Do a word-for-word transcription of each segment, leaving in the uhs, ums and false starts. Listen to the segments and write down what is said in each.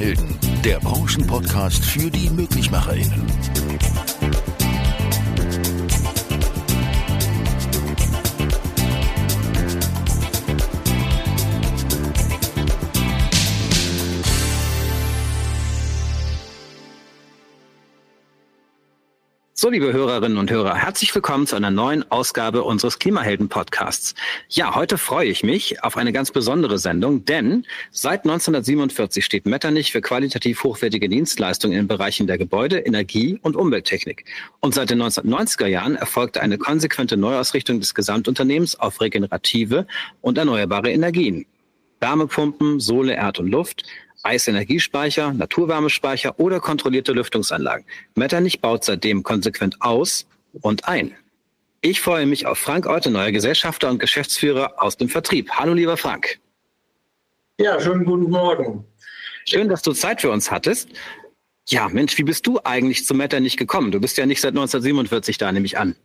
Klimahelden, der Branchenpodcast für die MöglichmacherInnen. So, liebe Hörerinnen und Hörer, herzlich willkommen zu einer neuen Ausgabe unseres Klimahelden-Podcasts. Ja, heute freue ich mich auf eine ganz besondere Sendung, denn seit neunzehnhundertsiebenundvierzig steht Metternich für qualitativ hochwertige Dienstleistungen in den Bereichen der Gebäude-, Energie- und Umwelttechnik. Und seit den neunzehnhundertneunziger Jahren erfolgte eine konsequente Neuausrichtung des Gesamtunternehmens auf regenerative und erneuerbare Energien. Wärmepumpen, Sohle, Erd und Luft, Eisenergiespeicher, Naturwärmespeicher oder kontrollierte Lüftungsanlagen. Metternich baut seitdem konsequent aus und ein. Ich freue mich auf Frank Euteneuer, Gesellschafter und Geschäftsführer aus dem Vertrieb. Hallo, lieber Frank. Ja, schönen guten Morgen. Schön, dass du Zeit für uns hattest. Ja, Mensch, wie bist du eigentlich zu Metternich gekommen? Du bist ja nicht seit neunzehnhundertsiebenundvierzig da, nehme ich an.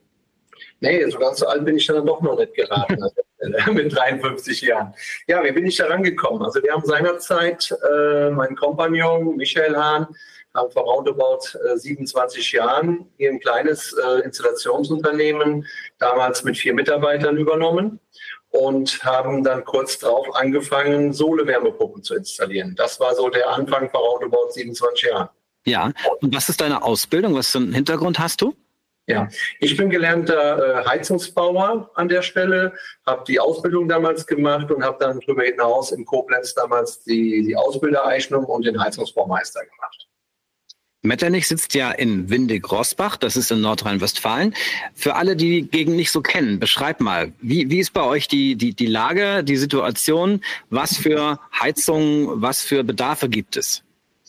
Nee, so ganz so alt bin ich dann doch noch nicht geraten, mit dreiundfünfzig Jahren. Ja, wie bin ich da rangekommen? Also wir haben seinerzeit, äh, mein Kompagnon Michael Hahn, haben vor roundabout äh, siebenundzwanzig Jahren hier ein kleines äh, Installationsunternehmen, damals mit vier Mitarbeitern übernommen und haben dann kurz darauf angefangen, Sohle-Wärmepumpen zu installieren. Das war so der Anfang vor roundabout siebenundzwanzig Jahren. Ja, und was ist deine Ausbildung? Was für einen Hintergrund hast du? Ja, ich bin gelernter äh, Heizungsbauer an der Stelle, habe die Ausbildung damals gemacht und habe dann darüber hinaus in Koblenz damals die, die Ausbildereignung und den Heizungsbaumeister gemacht. Metternich sitzt ja in Windig-Roßbach, das ist in Nordrhein-Westfalen. Für alle, die die Gegend nicht so kennen, beschreib mal, wie, wie ist bei euch die, die, die Lage, die Situation, was für Heizungen, was für Bedarfe gibt es?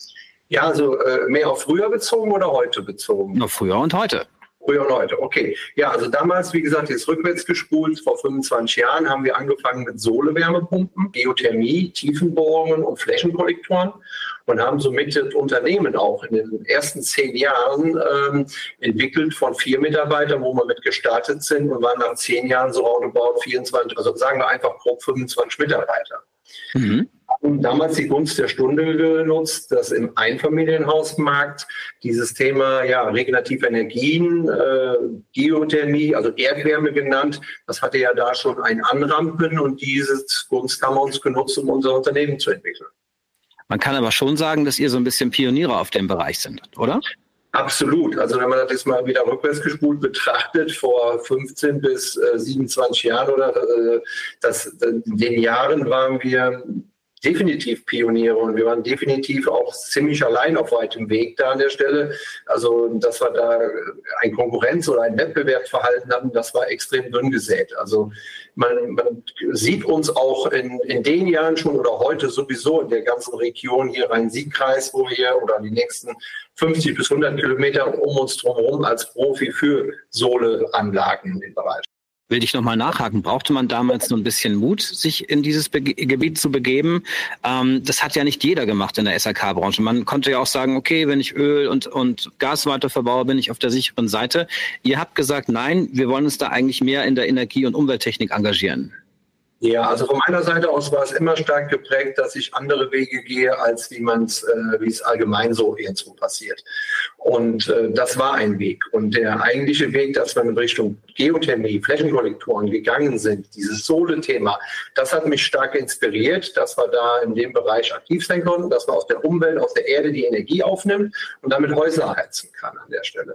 Ja, also äh, mehr auf früher bezogen oder heute bezogen? Noch früher und heute. Früher und heute, okay. Ja, also damals, wie gesagt, jetzt rückwärts gespult, vor fünfundzwanzig Jahren haben wir angefangen mit Sohle-Wärmepumpen, Geothermie, Tiefenbohrungen und Flächenkollektoren und haben somit das Unternehmen auch in den ersten zehn Jahren ähm, entwickelt von vier Mitarbeitern, wo wir mit gestartet sind und waren nach zehn Jahren so roundabout vierundzwanzig, also sagen wir einfach grob fünfundzwanzig Mitarbeiter. Mhm. Und damals die Gunst der Stunde genutzt, dass im Einfamilienhausmarkt dieses Thema ja regenerative Energien, äh, Geothermie, also Erdwärme genannt, das hatte ja da schon ein Anrampen und diese Gunst haben wir uns genutzt, um unser Unternehmen zu entwickeln. Man kann aber schon sagen, dass ihr so ein bisschen Pioniere auf dem Bereich sind, oder? Absolut. Also wenn man das jetzt mal wieder rückwärts gespult betrachtet, vor fünfzehn bis siebenundzwanzig Jahren oder äh, das, in den Jahren waren wir definitiv Pioniere und wir waren definitiv auch ziemlich allein auf weitem Weg da an der Stelle. Also dass wir da ein Konkurrenz- oder ein Wettbewerbsverhalten hatten, das war extrem dünn gesät. Also man, man sieht uns auch in, in den Jahren schon oder heute sowieso in der ganzen Region hier Rhein-Sieg-Kreis, wo wir oder die nächsten fünfzig bis hundert Kilometer um uns drumherum als Profi für Sohle-Anlagen in dem Bereich. Will ich nochmal nachhaken, brauchte man damals so ein bisschen Mut, sich in dieses Be- Gebiet zu begeben? Ähm, das hat ja nicht jeder gemacht in der S A K-Branche. Man konnte ja auch sagen, okay, wenn ich Öl und, und Gas weiter verbaue, bin ich auf der sicheren Seite. Ihr habt gesagt, nein, wir wollen uns da eigentlich mehr in der Energie- und Umwelttechnik engagieren. Ja, also von meiner Seite aus war es immer stark geprägt, dass ich andere Wege gehe, als wie man es, äh, wie es allgemein so irgendwo passiert. Und äh, das war ein Weg. Und der eigentliche Weg, dass wir in Richtung Geothermie, Flächenkollektoren gegangen sind, dieses Sohle-Thema, das hat mich stark inspiriert, dass wir da in dem Bereich aktiv sein konnten, dass man aus der Umwelt, aus der Erde die Energie aufnimmt und damit Häuser heizen kann an der Stelle.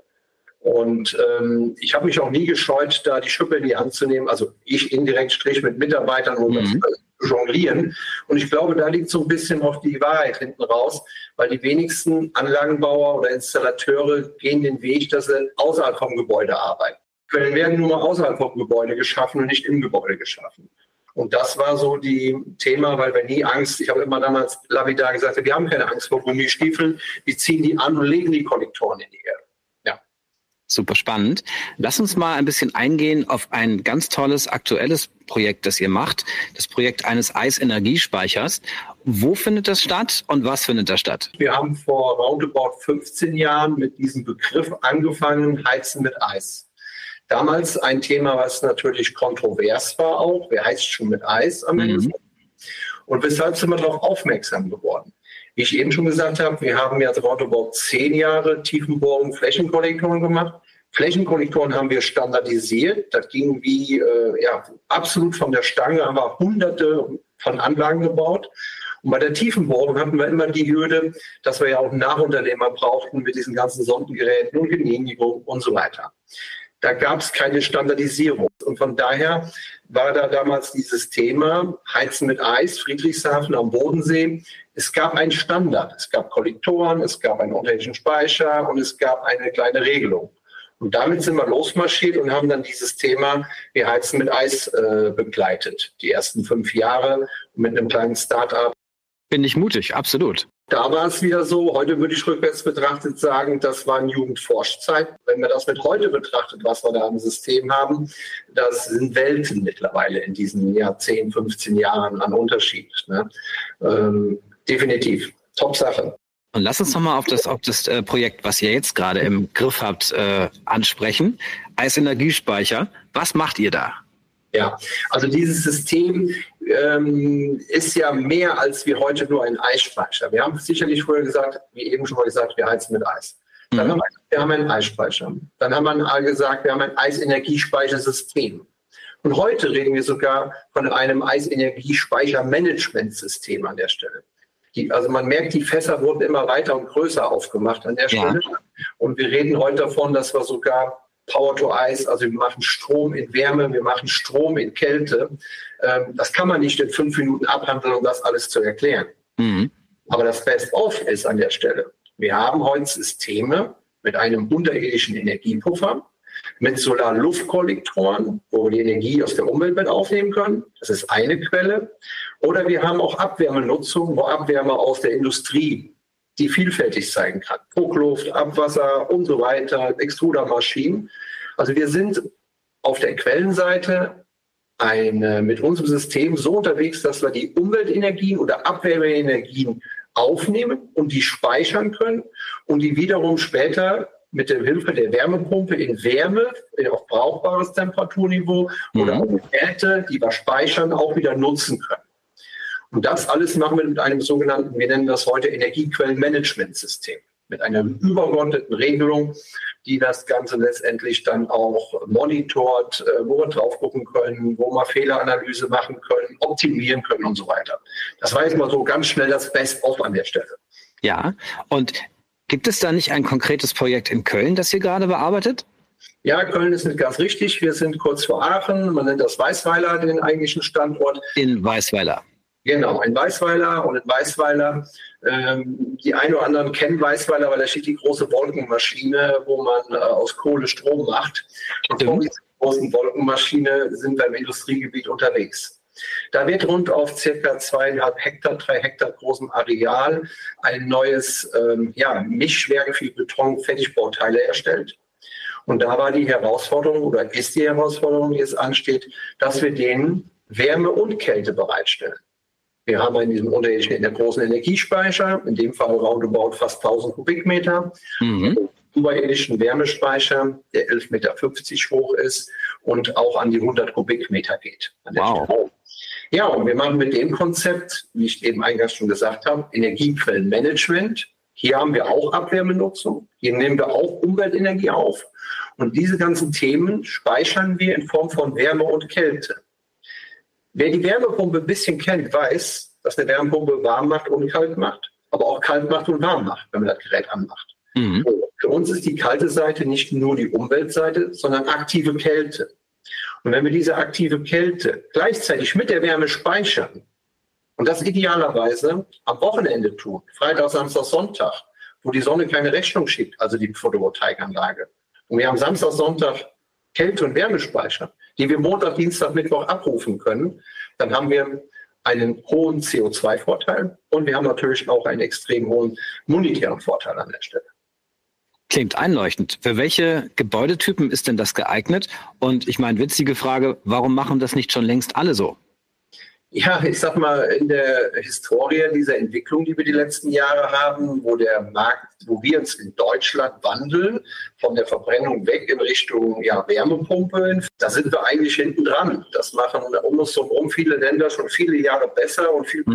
Und ähm, ich habe mich auch nie gescheut, da die Schippe in die Hand zu nehmen. Also ich indirekt strich mit Mitarbeitern und mhm. das jonglieren. Und ich glaube, da liegt so ein bisschen auch die Wahrheit hinten raus, weil die wenigsten Anlagenbauer oder Installateure gehen den Weg, dass sie außerhalb vom Gebäude arbeiten. Können werden nur mal außerhalb vom Gebäude geschaffen und nicht im Gebäude geschaffen. Und das war so die Thema, weil wir nie Angst, ich habe immer damals lapidar gesagt, wir haben keine Angst vor Gummistiefeln, wir ziehen die an und legen die Kollektoren in die Erde. Super spannend. Lass uns mal ein bisschen eingehen auf ein ganz tolles aktuelles Projekt, das ihr macht. Das Projekt eines Eisenergiespeichers. Wo findet das statt und was findet da statt? Wir haben vor roundabout fünfzehn Jahren mit diesem Begriff angefangen, Heizen mit Eis. Damals ein Thema, was natürlich kontrovers war auch. Wer heizt schon mit Eis am Ende? Mhm. Und weshalb sind wir darauf aufmerksam geworden? Wie ich eben schon gesagt habe, wir haben jetzt roundabout zehn Jahre Tiefenbohrung Flächenkollektoren gemacht. Flächenkollektoren haben wir standardisiert. Das ging wie äh, ja, absolut von der Stange, haben wir hunderte von Anlagen gebaut. Und bei der Tiefenbohrung hatten wir immer die Hürde, dass wir ja auch Nachunternehmer brauchten mit diesen ganzen Sondengeräten und Genehmigung und so weiter. Da gab es keine Standardisierung. Und von daher war da damals dieses Thema Heizen mit Eis, Friedrichshafen am Bodensee. Es gab einen Standard. Es gab Kollektoren, es gab einen unterirdischen Speicher und es gab eine kleine Regelung. Und damit sind wir losmarschiert und haben dann dieses Thema, wir heizen mit Eis, äh, begleitet. Die ersten fünf Jahre mit einem kleinen Start-up. Bin ich mutig, absolut. Da war es wieder so, heute würde ich rückwärts betrachtet sagen, das war eine Jugendforschzeit. Wenn man das mit heute betrachtet, was wir da im System haben, das sind Welten mittlerweile in diesen ja, zehn, fünfzehn Jahren an Unterschied. Ne? Ähm, definitiv, Top-Sache. Und lass uns nochmal auf das, auf das äh, Projekt, was ihr jetzt gerade im Griff habt, äh, ansprechen. Eisenergiespeicher, was macht ihr da? Ja, also dieses System ähm, ist ja mehr als wie heute nur ein Eisspeicher. Wir haben sicherlich früher gesagt, wie eben schon mal gesagt, wir heizen mit Eis. Dann mhm. haben wir, wir haben einen Eisspeicher. Dann haben wir gesagt, wir haben ein Eisenergiespeichersystem. Und heute reden wir sogar von einem Eisenergiespeichermanagementsystem an der Stelle. Die, also man merkt, die Fässer wurden immer weiter und größer aufgemacht an der Stelle. Ja. Und wir reden heute davon, dass wir sogar Power to Ice, also wir machen Strom in Wärme, wir machen Strom in Kälte. Ähm, das kann man nicht in fünf Minuten abhandeln, um das alles zu erklären. Mhm. Aber das Best-of ist an der Stelle. Wir haben heute Systeme mit einem unterirdischen Energiepuffer, mit Solar-Luftkollektoren, wo wir die Energie aus der Umwelt mit aufnehmen können. Das ist eine Quelle. Oder wir haben auch Abwärmenutzung, wo Abwärme aus der Industrie, die vielfältig sein kann. Druckluft, Abwasser und so weiter, Extrudermaschinen. Also wir sind auf der Quellenseite eine, mit unserem System so unterwegs, dass wir die Umweltenergien oder Abwärmeenergien aufnehmen und die speichern können und die wiederum später mit der Hilfe der Wärmepumpe in Wärme auf brauchbares Temperaturniveau mhm. oder auch Werte, die wir speichern, auch wieder nutzen können. Und das alles machen wir mit einem sogenannten, wir nennen das heute Energiequellenmanagementsystem, mit einer übergeordneten Regelung, die das Ganze letztendlich dann auch monitort, wo wir drauf gucken können, wo wir Fehleranalyse machen können, optimieren können und so weiter. Das war jetzt mal so ganz schnell das Best-of an der Stelle. Ja, und gibt es da nicht ein konkretes Projekt in Köln, das ihr gerade bearbeitet? Ja, Köln ist nicht ganz richtig. Wir sind kurz vor Aachen. Man nennt das Weißweiler, den eigentlichen Standort. In Weißweiler. Genau, in Weißweiler und in Weißweiler. Ähm, die einen oder anderen kennen Weißweiler, weil da steht die große Wolkenmaschine, wo man äh, aus Kohle Strom macht. Und vor dieser großen Wolkenmaschine sind wir im Industriegebiet unterwegs. Da wird rund auf circa zweieinhalb Hektar, drei Hektar großem Areal ein neues ähm, ja, Mischwerk für Beton-Fertigbauteile erstellt. Und da war die Herausforderung oder ist die Herausforderung, die jetzt ansteht, dass wir denen Wärme und Kälte bereitstellen. Wir haben in diesem unterirdischen, in der großen Energiespeicher, in dem Fall roundabout fast tausend Kubikmeter, mhm. überirdischen Wärmespeicher, der elf Meter fünfzig hoch ist und auch an die hundert Kubikmeter geht. Wow. Ja, und wir machen mit dem Konzept, wie ich eben eingangs schon gesagt habe, Energiequellenmanagement. Hier haben wir auch Abwärmenutzung, hier nehmen wir auch Umweltenergie auf. Und diese ganzen Themen speichern wir in Form von Wärme und Kälte. Wer die Wärmepumpe ein bisschen kennt, weiß, dass eine Wärmepumpe warm macht und kalt macht, aber auch kalt macht und warm macht, wenn man das Gerät anmacht. Mhm. Für uns ist die kalte Seite nicht nur die Umweltseite, sondern aktive Kälte. Und wenn wir diese aktive Kälte gleichzeitig mit der Wärme speichern und das idealerweise am Wochenende tun, Freitag, Samstag, Sonntag, wo die Sonne keine Rechnung schickt, also die Photovoltaikanlage, und wir haben Samstag, Sonntag Kälte- und Wärmespeicher, die wir Montag, Dienstag, Mittwoch abrufen können, dann haben wir einen hohen C O zwei Vorteil und wir haben natürlich auch einen extrem hohen monetären Vorteil an der Stelle. Klingt einleuchtend. Für welche Gebäudetypen ist denn das geeignet? Und ich meine, witzige Frage, warum machen das nicht schon längst alle so? Ja, ich sag mal, in der Historie dieser Entwicklung, die wir die letzten Jahre haben, wo der Markt, wo wir uns in Deutschland wandeln, von der Verbrennung weg in Richtung ja, Wärmepumpe, da sind wir eigentlich hinten dran. Das machen um uns herum viele Länder schon viele Jahre besser und viel mhm.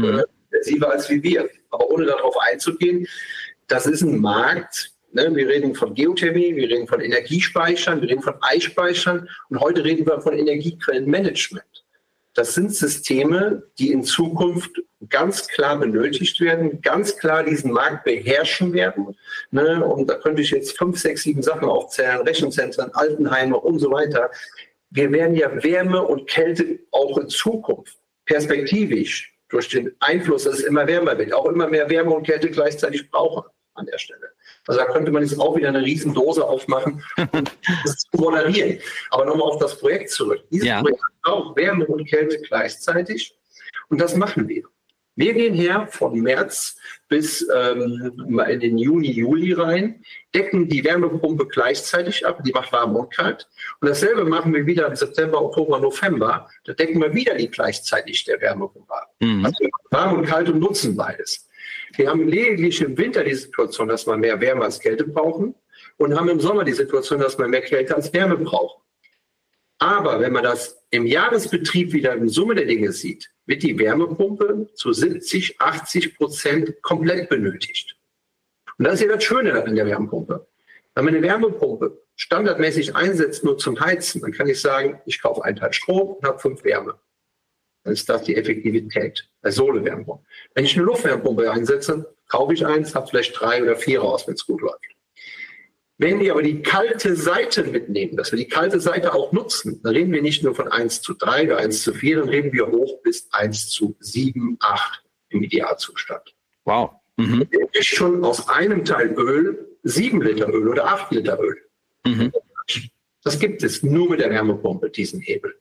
intensiver als wie wir. Aber ohne darauf einzugehen, das ist ein Markt, ne? Wir reden von Geothermie, wir reden von Energiespeichern, wir reden von Eispeichern und heute reden wir von Energiequellenmanagement. Das sind Systeme, die in Zukunft ganz klar benötigt werden, ganz klar diesen Markt beherrschen werden. Ne? Und da könnte ich jetzt fünf, sechs, sieben Sachen aufzählen, Rechenzentren, Altenheime und so weiter. Wir werden ja Wärme und Kälte auch in Zukunft perspektivisch durch den Einfluss, dass es immer wärmer wird, auch immer mehr Wärme und Kälte gleichzeitig brauchen an der Stelle. Also da könnte man jetzt auch wieder eine riesen Dose aufmachen, um das zu moderieren. Aber nochmal auf das Projekt zurück. Dieses ja. Projekt braucht Wärme und Kälte gleichzeitig und das machen wir. Wir gehen her von März bis ähm, in den Juni, Juli rein, decken die Wärmepumpe gleichzeitig ab, die macht warm und kalt. Und dasselbe machen wir wieder im September, Oktober, November. Da decken wir wieder die gleichzeitig der Wärmepumpe ab. Mhm. Also warm und kalt und nutzen beides. Wir haben lediglich im Winter die Situation, dass wir mehr Wärme als Kälte brauchen und haben im Sommer die Situation, dass wir mehr Kälte als Wärme brauchen. Aber wenn man das im Jahresbetrieb wieder in Summe der Dinge sieht, wird die Wärmepumpe zu siebzig, achtzig Prozent komplett benötigt. Und das ist ja das Schöne an der Wärmepumpe. Wenn man eine Wärmepumpe standardmäßig einsetzt, nur zum Heizen, dann kann ich sagen, ich kaufe einen Teil Strom und habe fünf Wärme. Dann ist das die Effektivität bei Sohle-Wärmepumpe. Wenn ich eine Luftwärmepumpe einsetze, kaufe ich eins, habe vielleicht drei oder vier raus, wenn es gut läuft. Wenn wir aber die kalte Seite mitnehmen, dass wir die kalte Seite auch nutzen, dann reden wir nicht nur von eins zu drei oder eins zu vier, dann reden wir hoch bis eins zu sieben, acht im Idealzustand. Wow. Mhm. Ich schon aus einem Teil Öl sieben Liter Öl oder acht Liter Öl. Mhm. Das gibt es nur mit der Wärmepumpe, diesen Hebel.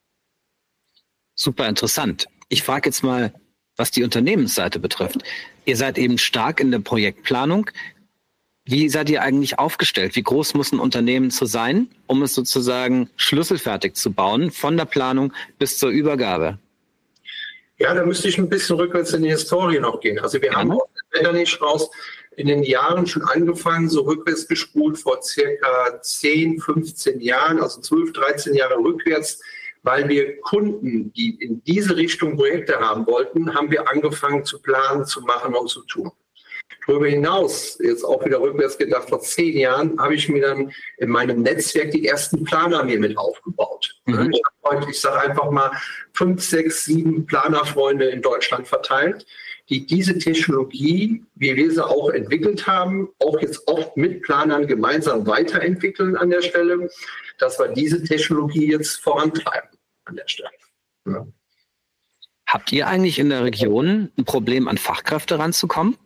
Super interessant. Ich frage jetzt mal, was die Unternehmensseite betrifft. Ihr seid eben stark in der Projektplanung. Wie seid ihr eigentlich aufgestellt? Wie groß muss ein Unternehmen zu sein, um es sozusagen schlüsselfertig zu bauen, von der Planung bis zur Übergabe? Ja, da müsste ich ein bisschen rückwärts in die Historie noch gehen. Also wir ja. haben aus dem Metternich raus in den Jahren schon angefangen, so rückwärts gespult vor circa zehn, fünfzehn Jahren, also zwölf, dreizehn Jahre rückwärts, weil wir Kunden, die in diese Richtung Projekte haben wollten, haben wir angefangen zu planen, zu machen und zu tun. Darüber hinaus, jetzt auch wieder rückwärts gedacht, vor zehn Jahren habe ich mir dann in meinem Netzwerk die ersten Planer mir mit aufgebaut. Mhm. Ich habe heute, ich sage einfach mal, fünf, sechs, sieben Planerfreunde in Deutschland verteilt, die diese Technologie, wie wir sie auch entwickelt haben, auch jetzt oft mit Planern gemeinsam weiterentwickeln an der Stelle, dass wir diese Technologie jetzt vorantreiben an der Stelle. Ja. Habt ihr eigentlich in der Region ein Problem, an Fachkräfte ranzukommen?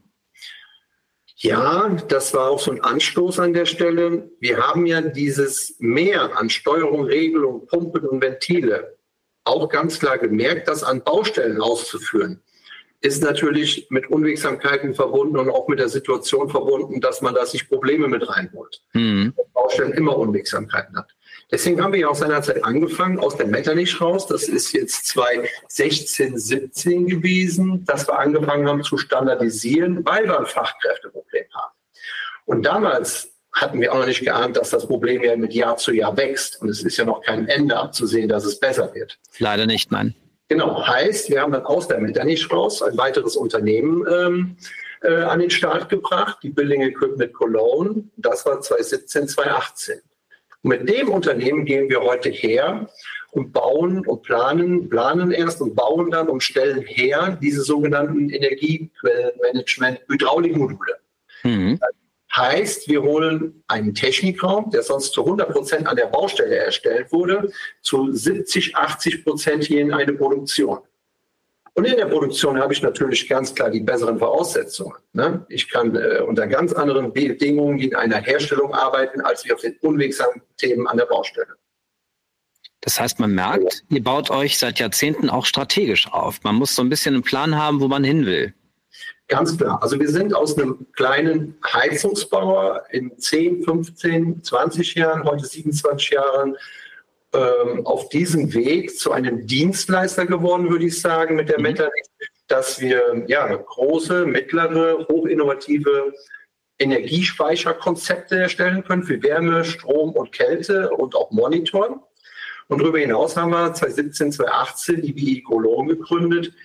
Ja, das war auch so ein Anstoß an der Stelle. Wir haben ja dieses Mehr an Steuerung, Regelung, Pumpen und Ventile auch ganz klar gemerkt, das an Baustellen auszuführen, ist natürlich mit Unwegsamkeiten verbunden und auch mit der Situation verbunden, dass man da sich Probleme mit reinholt. Mhm. Baustellen immer Unwegsamkeiten hat. Deswegen haben wir ja auch seinerzeit angefangen, aus der Metternich raus, das ist jetzt zwanzig sechzehn, siebzehn gewesen, dass wir angefangen haben zu standardisieren, weil wir ein Fachkräfteproblem haben. Und damals hatten wir auch noch nicht geahnt, dass das Problem ja mit Jahr zu Jahr wächst. Und es ist ja noch kein Ende abzusehen, dass es besser wird. Leider nicht, nein. Genau, heißt, wir haben dann aus der Metternich raus ein weiteres Unternehmen ähm, äh, an den Start gebracht, die Building Equipment Cologne. Das war zwanzig siebzehn, zwanzig achtzehn. Und mit dem Unternehmen gehen wir heute her und bauen und planen, planen erst und bauen dann und stellen her diese sogenannten Energiequellenmanagement-Hydraulikmodule. Mhm. Das heißt, wir holen einen Technikraum, der sonst zu hundert Prozent an der Baustelle erstellt wurde, zu siebzig, achtzig Prozent hier in eine Produktion. Und in der Produktion habe ich natürlich ganz klar die besseren Voraussetzungen. Ne? Ich kann äh, unter ganz anderen Bedingungen in einer Herstellung arbeiten, als wir auf den unwegsamen Themen an der Baustelle. Das heißt, man merkt, ihr baut euch seit Jahrzehnten auch strategisch auf. Man muss so ein bisschen einen Plan haben, wo man hin will. Ganz klar. Also wir sind aus einem kleinen Heizungsbauer in zehn, fünfzehn, zwanzig Jahren, heute siebenundzwanzig Jahren, auf diesem Weg zu einem Dienstleister geworden, würde ich sagen, mit der Metternich, dass wir ja große, mittlere, hochinnovative Energiespeicherkonzepte erstellen können für Wärme, Strom und Kälte und auch Monitoren. Und darüber hinaus haben wir zwanzig siebzehn, zwanzig achtzehn die B I Cologne gegründet,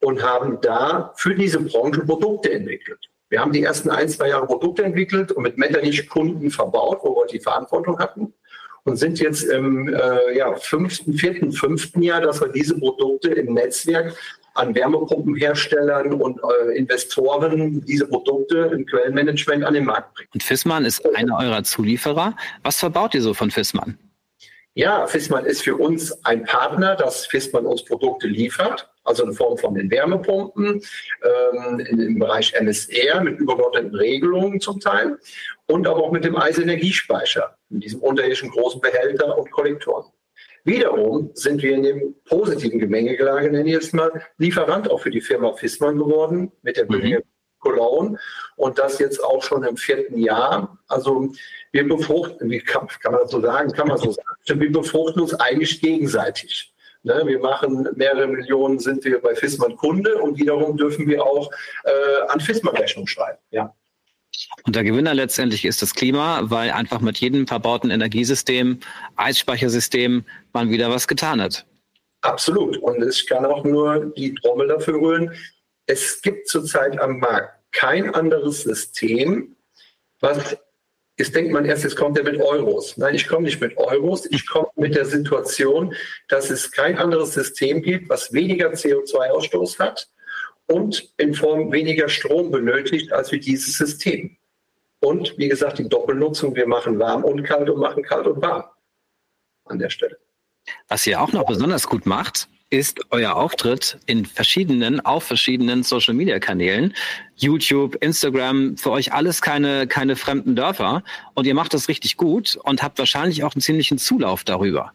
und haben da für diese Branche Produkte entwickelt. Wir haben die ersten ein, zwei Jahre Produkte entwickelt und mit Metternich Kunden verbaut, wo wir die Verantwortung hatten. Und sind jetzt im äh, ja, fünften, vierten, fünften Jahr, dass wir diese Produkte im Netzwerk an Wärmepumpenherstellern und äh, Investoren diese Produkte im Quellenmanagement an den Markt bringen. Und Viessmann ist einer eurer Zulieferer. Was verbaut ihr so von Viessmann? Ja, Viessmann ist für uns ein Partner, dass Viessmann uns Produkte liefert, also in Form von den Wärmepumpen, ähm, im Bereich M S R mit übergeordneten Regelungen zum Teil und aber auch mit dem Eisenergiespeicher, in diesem unterirdischen großen Behälter und Kollektoren. Wiederum sind wir in dem positiven Gemengelage, nenne ich es mal, Lieferant auch für die Firma Viessmann geworden mit der Böhringer Cologne und das jetzt auch schon im vierten Jahr. Also wir befruchten, wie kann, kann man das so sagen, kann man so sagen, wir befruchten uns eigentlich gegenseitig. Ne, wir machen mehrere Millionen, sind wir bei Viessmann Kunde und wiederum dürfen wir auch äh, an Viessmann Rechnung schreiben. Ja. Und der Gewinner letztendlich ist das Klima, weil einfach mit jedem verbauten Energiesystem, Eisspeichersystem man wieder was getan hat. Absolut. Und ich kann auch nur die Trommel dafür rühren. Es gibt zurzeit am Markt kein anderes System, was, jetzt denkt man erst, jetzt kommt er mit Euros. Nein, ich komme nicht mit Euros. Ich komme mit der Situation, dass es kein anderes System gibt, was weniger C O zwei Ausstoß hat und in Form weniger Strom benötigt als wie dieses System. Und wie gesagt, die Doppelnutzung, wir machen warm und kalt und machen kalt und warm an der Stelle. Was ihr auch noch besonders gut macht, ist euer Auftritt in verschiedenen, auf verschiedenen Social-Media-Kanälen. YouTube, Instagram, für euch alles keine, keine fremden Dörfer. Und ihr macht das richtig gut und habt wahrscheinlich auch einen ziemlichen Zulauf darüber.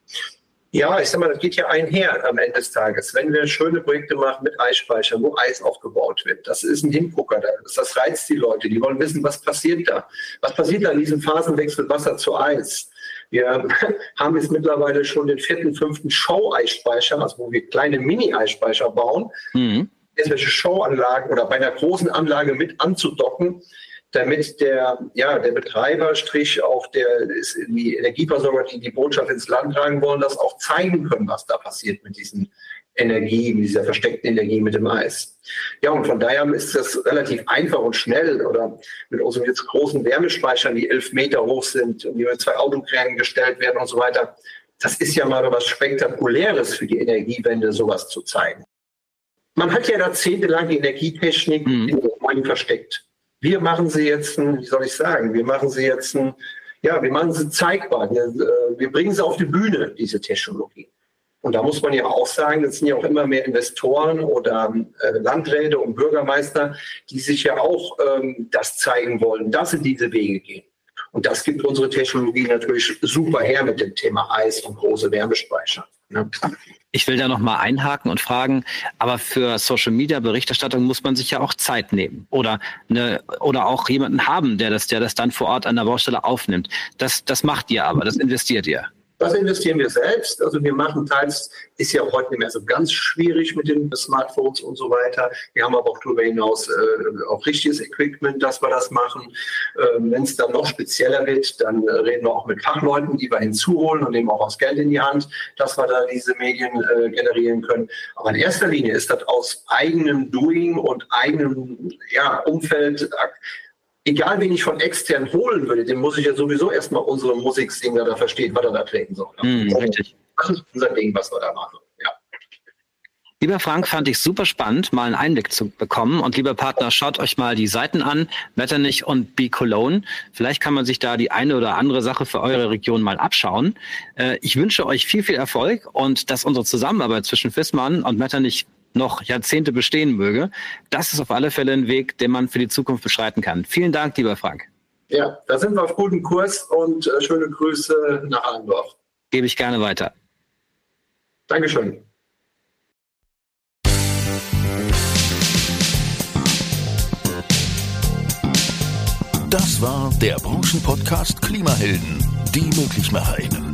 Ja, ich sag mal, das geht ja einher am Ende des Tages. Wenn wir schöne Projekte machen mit Eisspeichern, wo Eis aufgebaut wird, das ist ein Hingucker, das, das reizt die Leute, die wollen wissen, was passiert da. Was passiert da in diesem Phasenwechsel Wasser zu Eis? Wir haben jetzt mittlerweile schon den vierten, fünften Show-Eisspeicher, also wo wir kleine Mini-Eisspeicher bauen, mhm. irgendwelche Showanlagen oder bei einer großen Anlage mit anzudocken, damit der, ja, der Betreiber, Strich auch der, die Energieversorger, die die Botschaft ins Land tragen wollen, das auch zeigen können, was da passiert mit diesen Energie, mit dieser versteckten Energie mit dem Eis. Ja, und von daher ist das relativ einfach und schnell oder mit unseren jetzt großen Wärmespeichern, die elf Meter hoch sind und die mit zwei Autokränen gestellt werden und so weiter. Das ist ja mal was Spektakuläres für die Energiewende, sowas zu zeigen. Man hat ja jahrzehntelang die Energietechnik mhm. in den Gebäuden versteckt. Wir machen sie jetzt, wie soll ich sagen, wir machen sie jetzt, ja, wir machen sie zeigbar. Wir, wir bringen sie auf die Bühne, diese Technologie. Und da muss man ja auch sagen, es sind ja auch immer mehr Investoren oder äh, Landräte und Bürgermeister, die sich ja auch ähm, das zeigen wollen, dass sie diese Wege gehen. Und das gibt unsere Technologie natürlich super her mit dem Thema Eis und große Wärmespeicher. Ne? Ich will da nochmal einhaken und fragen, aber für Social-Media-Berichterstattung muss man sich ja auch Zeit nehmen oder eine, oder auch jemanden haben, der das, der das dann vor Ort an der Baustelle aufnimmt. Das, das macht ihr aber, das investiert ihr. Das investieren wir selbst. Also wir machen teils, ist ja auch heute nicht mehr so ganz schwierig mit den Smartphones und so weiter. Wir haben aber auch darüber hinaus äh, auch richtiges Equipment, dass wir das machen. Ähm, wenn es dann noch spezieller wird, dann äh, reden wir auch mit Fachleuten, die wir hinzuholen und nehmen auch das Geld in die Hand, dass wir da diese Medien äh, generieren können. Aber in erster Linie ist das aus eigenem Doing und eigenem ja, Umfeld. Egal, wen ich von extern holen würde, dem muss ich ja sowieso erstmal unsere Musiksinger da verstehen, was er da treten soll. Mm, richtig. Das ist unser Ding, was wir da machen. Ja. Lieber Frank, fand ich super spannend, mal einen Einblick zu bekommen. Und lieber Partner, schaut euch mal die Seiten an, Metternich und Be Cologne. Vielleicht kann man sich da die eine oder andere Sache für eure Region mal abschauen. Ich wünsche euch viel, viel Erfolg und dass unsere Zusammenarbeit zwischen Viessmann und Metternich noch Jahrzehnte bestehen möge. Das ist auf alle Fälle ein Weg, den man für die Zukunft beschreiten kann. Vielen Dank, lieber Frank. Ja, da sind wir auf gutem Kurs und äh, schöne Grüße nach Allendorf. Gebe ich gerne weiter. Dankeschön. Das war der Branchenpodcast Klimahelden, die Möglichmacherin.